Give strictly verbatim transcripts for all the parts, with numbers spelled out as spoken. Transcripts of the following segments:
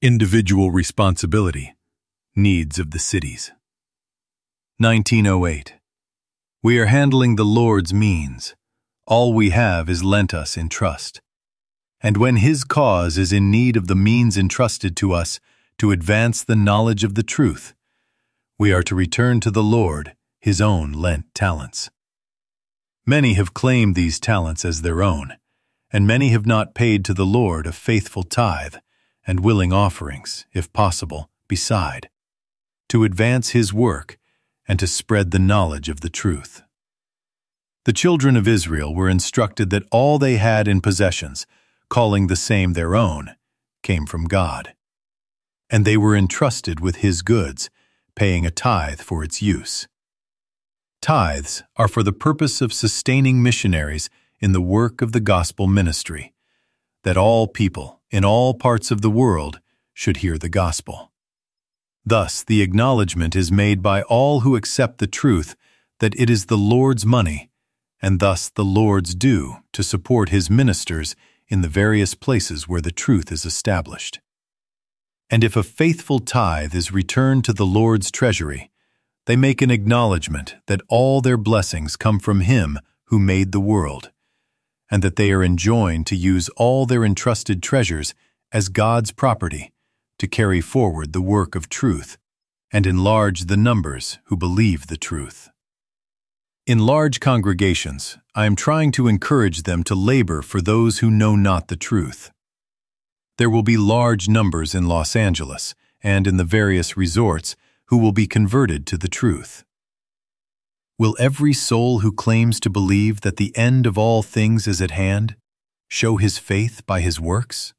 Individual responsibility. Needs of the cities. nineteen oh eight. We are handling the Lord's means. All we have is lent us in trust. And when His cause is in need of the means entrusted to us to advance the knowledge of the truth, we are to return to the Lord His own lent talents. Many have claimed these talents as their own, and many have not paid to the Lord a faithful tithe and willing offerings, if possible, beside, to advance His work and to spread the knowledge of the truth. The children of Israel were instructed that all they had in possessions, calling the same their own, came from God. And they were entrusted with His goods, paying a tithe for its use. Tithes are for the purpose of sustaining missionaries in the work of the gospel ministry, that all people in all parts of the world should hear the gospel. Thus, the acknowledgement is made by all who accept the truth that it is the Lord's money, and thus the Lord's due to support His ministers in the various places where the truth is established. And if a faithful tithe is returned to the Lord's treasury, they make an acknowledgement that all their blessings come from Him who made the world, and that they are enjoined to use all their entrusted treasures as God's property to carry forward the work of truth and enlarge the numbers who believe the truth. In large congregations, I am trying to encourage them to labor for those who know not the truth. There will be large numbers in Los Angeles and in the various resorts who will be converted to the truth. Will every soul who claims to believe that the end of all things is at hand show his faith by his works?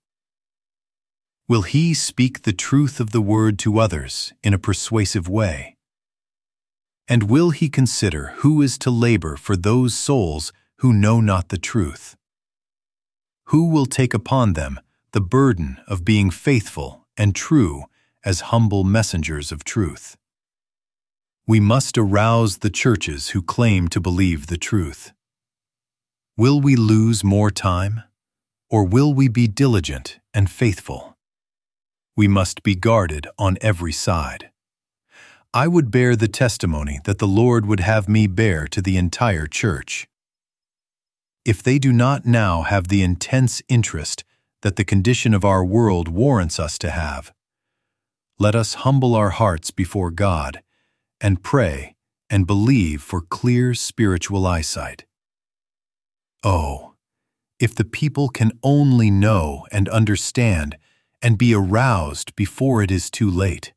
Will he speak the truth of the word to others in a persuasive way? And will he consider who is to labor for those souls who know not the truth? Who will take upon them the burden of being faithful and true as humble messengers of truth? We must arouse the churches who claim to believe the truth. Will we lose more time, or will we be diligent and faithful? We must be guarded on every side. I would bear the testimony that the Lord would have me bear to the entire church. If they do not now have the intense interest that the condition of our world warrants us to have, let us humble our hearts before God and pray and believe for clear spiritual eyesight. Oh, if the people can only know and understand and be aroused before it is too late.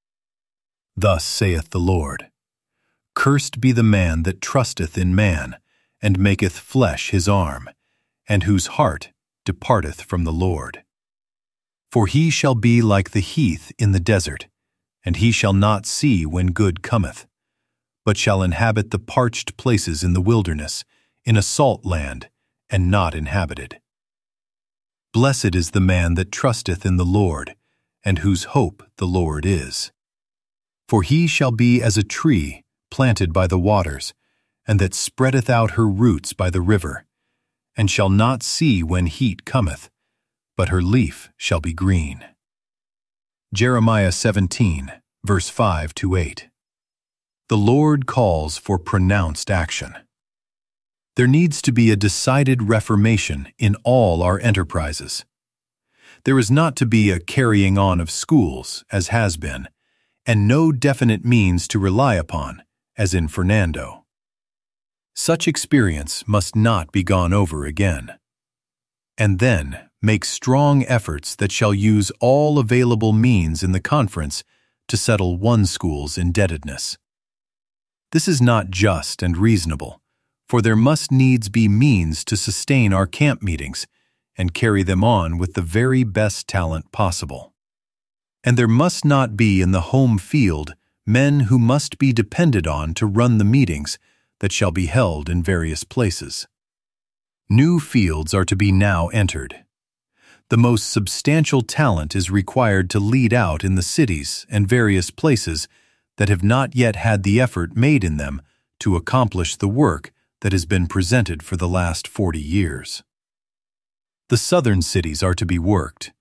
Thus saith the Lord, Cursed be the man that trusteth in man, and maketh flesh his arm, and whose heart departeth from the Lord. For he shall be like the heath in the desert, and he shall not see when good cometh, but shall inhabit the parched places in the wilderness, in a salt land, and not inhabited. Blessed is the man that trusteth in the Lord, and whose hope the Lord is. For he shall be as a tree planted by the waters, and that spreadeth out her roots by the river, and shall not see when heat cometh, but her leaf shall be green. Jeremiah seventeen, verse five to eight. The Lord calls for pronounced action. There needs to be a decided reformation in all our enterprises. There is not to be a carrying on of schools, as has been, and no definite means to rely upon, as in Fernando. Such experience must not be gone over again. And then make strong efforts that shall use all available means in the conference to settle one school's indebtedness. This is not just and reasonable, for there must needs be means to sustain our camp meetings and carry them on with the very best talent possible. And there must not be in the home field men who must be depended on to run the meetings that shall be held in various places. New fields are to be now entered. The most substantial talent is required to lead out in the cities and various places that have not yet had the effort made in them to accomplish the work that has been presented for the last forty years. The southern cities are to be worked,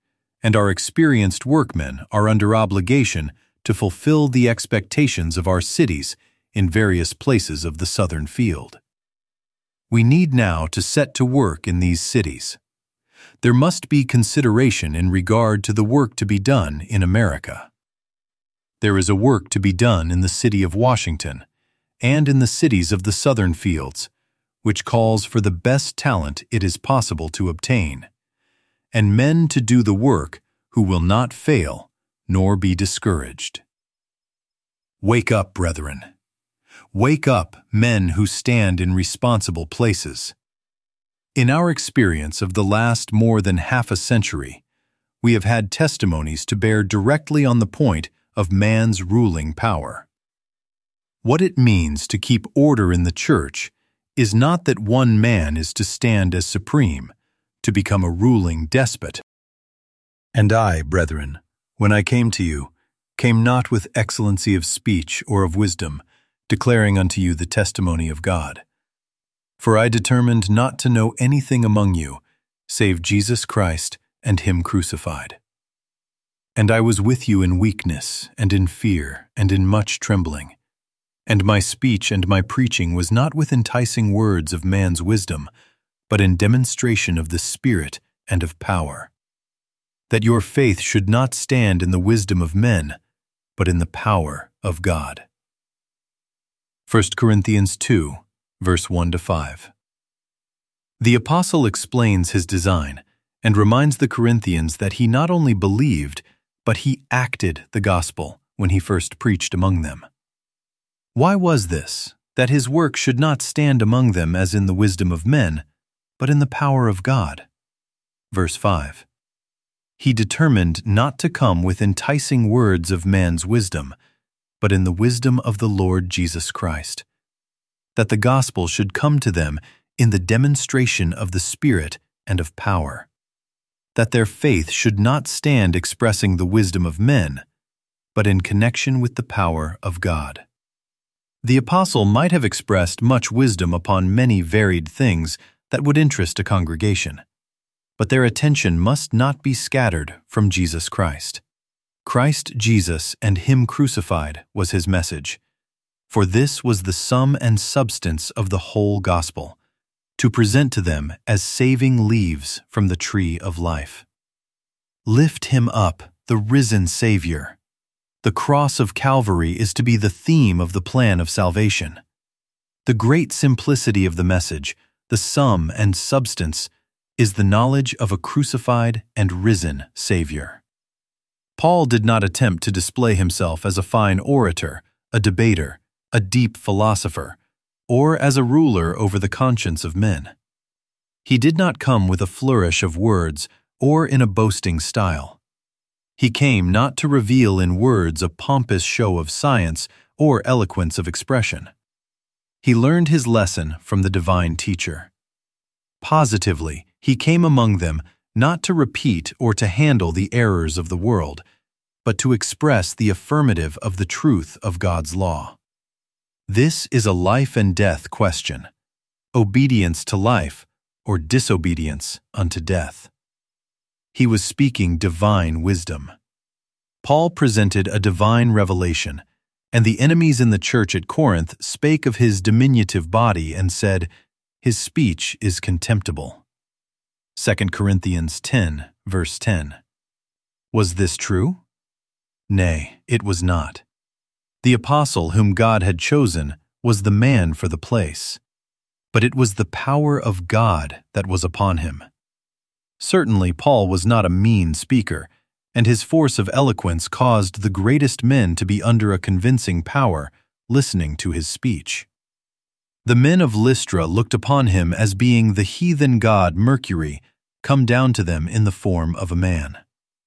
and our experienced workmen are under obligation to fulfill the expectations of our cities in various places of the southern field. We need now to set to work in these cities. There must be consideration in regard to the work to be done in America. There is a work to be done in the city of Washington and in the cities of the southern fields, which calls for the best talent it is possible to obtain, and men to do the work who will not fail nor be discouraged. Wake up, brethren. Wake up, men who stand in responsible places. In our experience of the last more than half a century, we have had testimonies to bear directly on the point of man's ruling power. What it means to keep order in the church is not that one man is to stand as supreme, to become a ruling despot. And I, brethren, when I came to you, came not with excellency of speech or of wisdom, declaring unto you the testimony of God. For I determined not to know anything among you, save Jesus Christ and Him crucified. And I was with you in weakness, and in fear, and in much trembling. And my speech and my preaching was not with enticing words of man's wisdom, but in demonstration of the Spirit and of power, that your faith should not stand in the wisdom of men, but in the power of God. First Corinthians two, verse one to five. The apostle explains his design and reminds the Corinthians that he not only believed, but he acted the gospel when he first preached among them. Why was this, that his work should not stand among them as in the wisdom of men, but in the power of God? Verse five. He determined not to come with enticing words of man's wisdom, but in the wisdom of the Lord Jesus Christ, that the gospel should come to them in the demonstration of the Spirit and of power, that their faith should not stand expressing the wisdom of men, but in connection with the power of God. The apostle might have expressed much wisdom upon many varied things that would interest a congregation, but their attention must not be scattered from Jesus Christ. Christ Jesus and Him crucified was his message, for this was the sum and substance of the whole gospel, to present to them as saving leaves from the tree of life. Lift Him up, the risen Savior. The cross of Calvary is to be the theme of the plan of salvation. The great simplicity of the message, the sum and substance, is the knowledge of a crucified and risen Savior. Paul did not attempt to display himself as a fine orator, a debater, a deep philosopher, or as a ruler over the conscience of men. He did not come with a flourish of words or in a boasting style. He came not to reveal in words a pompous show of science or eloquence of expression. He learned his lesson from the divine teacher. Positively, he came among them not to repeat or to handle the errors of the world, but to express the affirmative of the truth of God's law. This is a life and death question, obedience to life or disobedience unto death. He was speaking divine wisdom. Paul presented a divine revelation, and the enemies in the church at Corinth spake of his diminutive body and said, "His speech is contemptible." Second Corinthians ten, verse ten. Was this true? Nay, it was not. The apostle whom God had chosen was the man for the place, but it was the power of God that was upon him. Certainly Paul was not a mean speaker, and his force of eloquence caused the greatest men to be under a convincing power listening to his speech. The men of Lystra looked upon him as being the heathen god Mercury come down to them in the form of a man.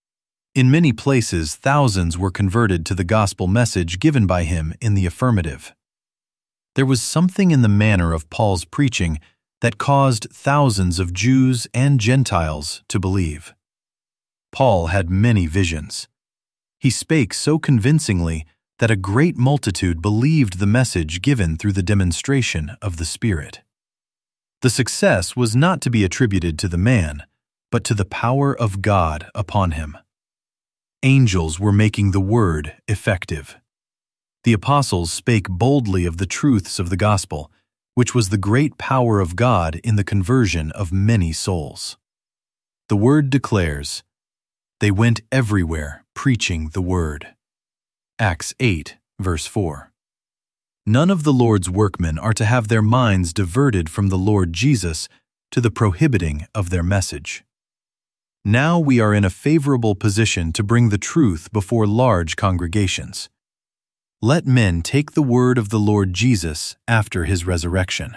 In many places, thousands were converted to the gospel message given by him in the affirmative. There was something in the manner of Paul's preaching that caused thousands of Jews and Gentiles to believe. Paul had many visions. He spake so convincingly that a great multitude believed the message given through the demonstration of the Spirit. The success was not to be attributed to the man, but to the power of God upon him. angels were making the word effective. The apostles spake boldly of the truths of the gospel, which was the great power of God in the conversion of many souls. The word declares, they went everywhere preaching the word. Acts eight, verse four. None of the Lord's workmen are to have their minds diverted from the Lord Jesus to the prohibiting of their message. Now we are in a favorable position to bring the truth before large congregations. Let men take the word of the Lord Jesus after his resurrection.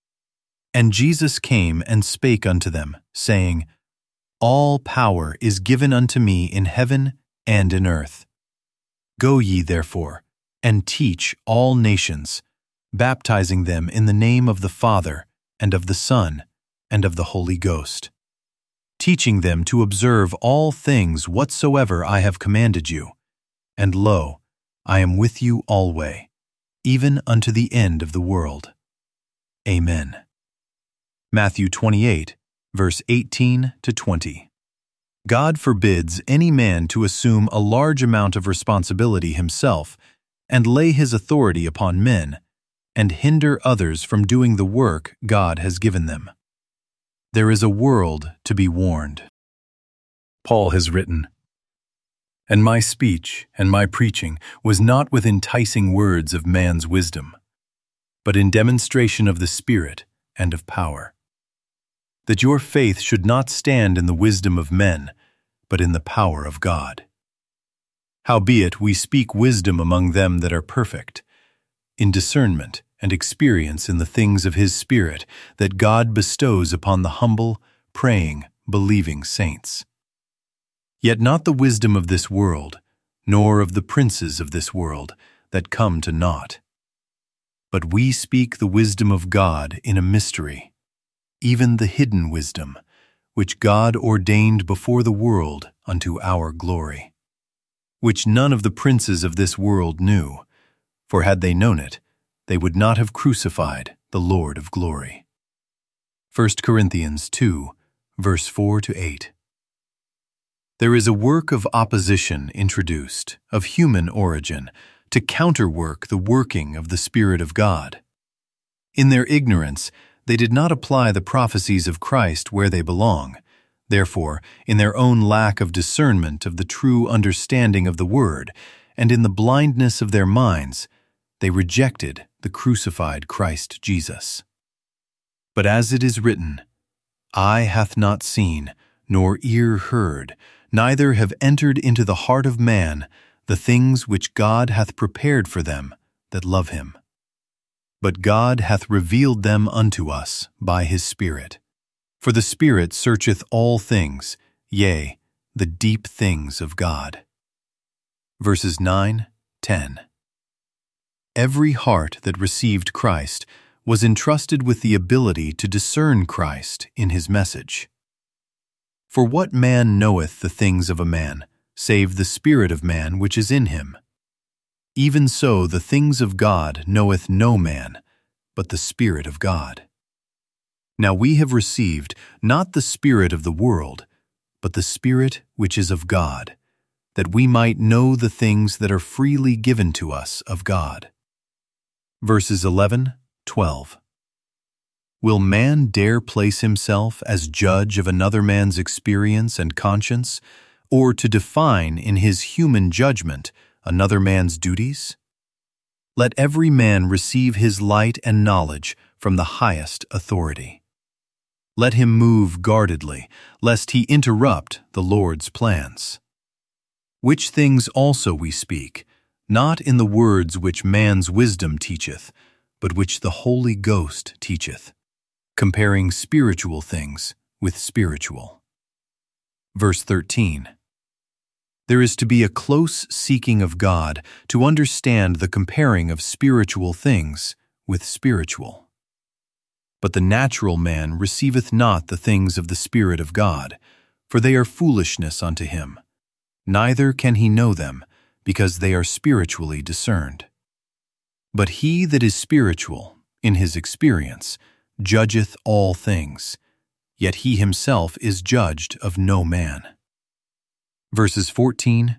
And Jesus came and spake unto them, saying, All power is given unto me in heaven and in earth. Go ye therefore, and teach all nations, baptizing them in the name of the Father, and of the Son, and of the Holy Ghost, teaching them to observe all things whatsoever I have commanded you. And lo, I am with you alway, even unto the end of the world. Amen. Matthew twenty-eight, verse eighteen to twenty. God forbids any man to assume a large amount of responsibility himself and lay his authority upon men, and hinder others from doing the work God has given them. There is a world to be warned. Paul has written, And my speech and my preaching was not with enticing words of man's wisdom, but in demonstration of the Spirit and of power, that your faith should not stand in the wisdom of men, but in the power of God. Howbeit we speak wisdom among them that are perfect, in discernment and experience in the things of his Spirit that God bestows upon the humble, praying, believing saints. Yet not the wisdom of this world, nor of the princes of this world, that come to naught. But we speak the wisdom of God in a mystery, even the hidden wisdom, which God ordained before the world unto our glory, which none of the princes of this world knew, for had they known it, they would not have crucified the Lord of glory. First Corinthians two, verse four to eight. There is a work of opposition introduced, of human origin, to counterwork the working of the Spirit of God. In their ignorance, they did not apply the prophecies of Christ where they belong. Therefore, in their own lack of discernment of the true understanding of the Word, and in the blindness of their minds, they rejected the crucified Christ Jesus. But as it is written, Eye hath not seen, nor ear heard, neither have entered into the heart of man the things which God hath prepared for them that love him. But God hath revealed them unto us by his Spirit. For the Spirit searcheth all things, yea, the deep things of God. Verses nine, ten. Every heart that received Christ was entrusted with the ability to discern Christ in his message. For what man knoweth the things of a man, save the spirit of man which is in him? Even so the things of God knoweth no man, but the Spirit of God. Now we have received not the spirit of the world, but the Spirit which is of God, that we might know the things that are freely given to us of God. Verses eleven, twelve. Will man dare place himself as judge of another man's experience and conscience, or to define in his human judgment another man's duties? Let every man receive his light and knowledge from the highest authority. Let him move guardedly, lest he interrupt the Lord's plans. Which things also we speak, not in the words which man's wisdom teacheth, but which the Holy Ghost teacheth, comparing spiritual things with spiritual. Verse thirteen. There is to be a close seeking of God to understand the comparing of spiritual things with spiritual. But the natural man receiveth not the things of the Spirit of God, for they are foolishness unto him, neither can he know them, because they are spiritually discerned. But he that is spiritual, in his experience, judgeth all things, yet he himself is judged of no man. Verses fourteen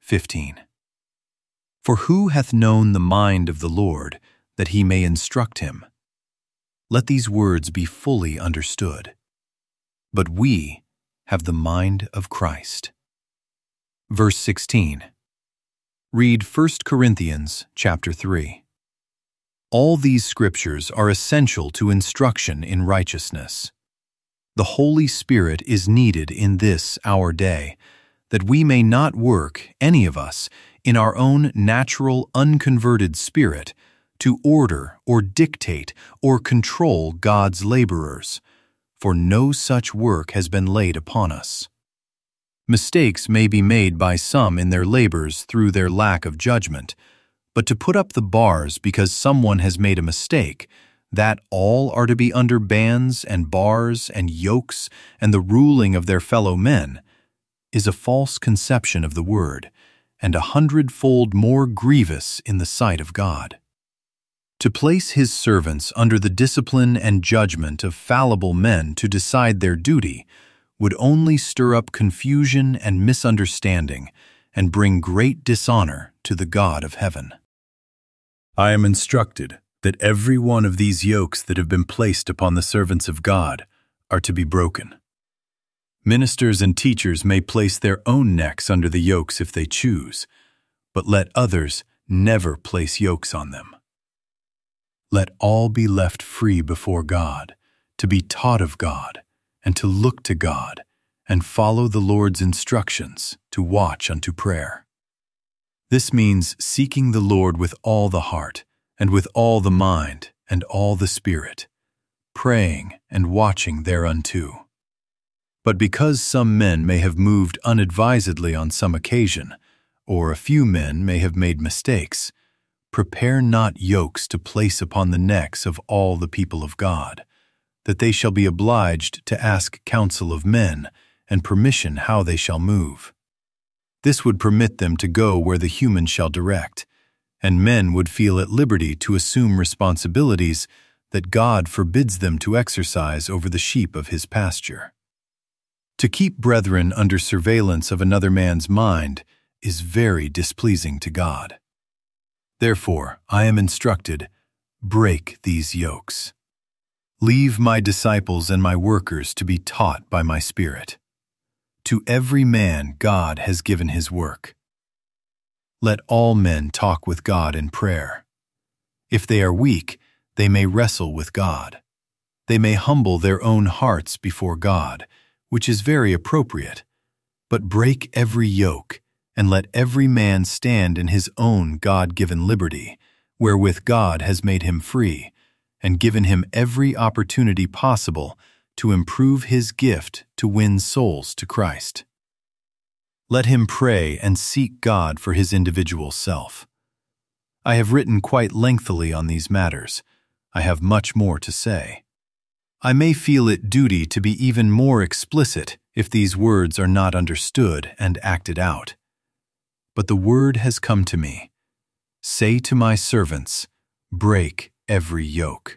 fifteen. For who hath known the mind of the Lord, that he may instruct him? Let these words be fully understood. But we have the mind of Christ. Verse sixteen. Read First Corinthians chapter three. All these scriptures are essential to instruction in righteousness. The Holy Spirit is needed in this our day, that we may not work, any of us, in our own natural, unconverted spirit, to order or dictate or control God's laborers, for no such work has been laid upon us. Mistakes may be made by some in their labors through their lack of judgment, but to put up the bars because someone has made a mistake, that all are to be under bans and bars and yokes and the ruling of their fellow men, is a false conception of the word, and a hundredfold more grievous in the sight of God. To place his servants under the discipline and judgment of fallible men to decide their duty would only stir up confusion and misunderstanding and bring great dishonor to the God of heaven. I am instructed that every one of these yokes that have been placed upon the servants of God are to be broken. Ministers and teachers may place their own necks under the yokes if they choose, but let others never place yokes on them. Let all be left free before God, to be taught of God, and to look to God, and follow the Lord's instructions to watch unto prayer. This means seeking the Lord with all the heart, and with all the mind, and all the spirit, praying and watching thereunto. But because some men may have moved unadvisedly on some occasion, or a few men may have made mistakes, prepare not yokes to place upon the necks of all the people of God, that they shall be obliged to ask counsel of men and permission how they shall move. This would permit them to go where the human shall direct, and men would feel at liberty to assume responsibilities that God forbids them to exercise over the sheep of his pasture. To keep brethren under surveillance of another man's mind is very displeasing to God. Therefore, I am instructed, break these yokes. Leave my disciples and my workers to be taught by my Spirit. To every man God has given his work. Let all men talk with God in prayer. If they are weak, they may wrestle with God. They may humble their own hearts before God, which is very appropriate, but break every yoke, and let every man stand in his own God-given liberty, wherewith God has made him free, and given him every opportunity possible to improve his gift to win souls to Christ. Let him pray and seek God for his individual self. I have written quite lengthily on these matters. I have much more to say. I may feel it duty to be even more explicit if these words are not understood and acted out. But the word has come to me. Say to my servants, break every yoke.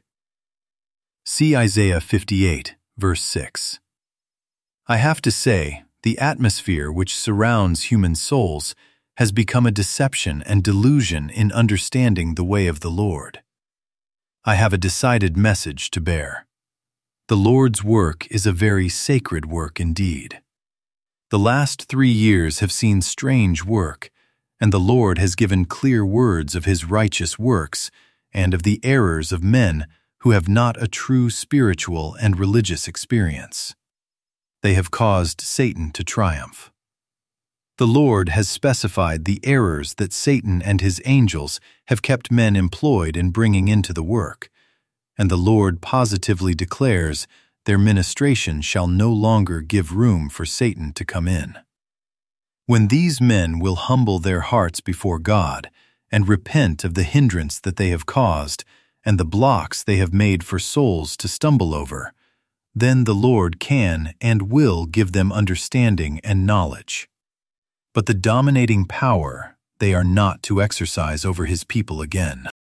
See Isaiah fifty-eight, verse six. I have to say, the atmosphere which surrounds human souls has become a deception and delusion in understanding the way of the Lord. I have a decided message to bear. The Lord's work is a very sacred work indeed. The last three years have seen strange work, and the Lord has given clear words of his righteous works and of the errors of men who have not a true spiritual and religious experience. They have caused Satan to triumph. The Lord has specified the errors that Satan and his angels have kept men employed in bringing into the work, and the Lord positively declares their ministration shall no longer give room for Satan to come in. When these men will humble their hearts before God and repent of the hindrance that they have caused and the blocks they have made for souls to stumble over, then the Lord can and will give them understanding and knowledge. But the dominating power they are not to exercise over his people again.